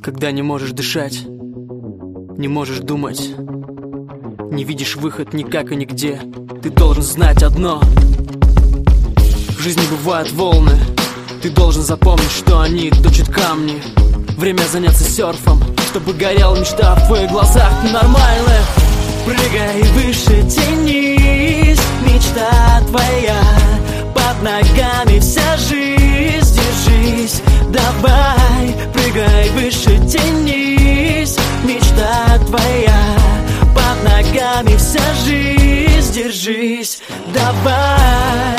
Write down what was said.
Когда не можешь дышать, не можешь думать, не видишь выход никак и нигде, ты должен знать одно: в жизни бывают волны. Ты должен запомнить, что они точат камни. Время заняться серфом, чтобы горела мечта в твоих глазах. Ты нормальная. Прыгай выше, тянись, мечта твоя. Под ногами вся жизнь, держись, давай. Прыгай выше, тянись, мечта твоя. Под ногами вся жизнь, держись, давай.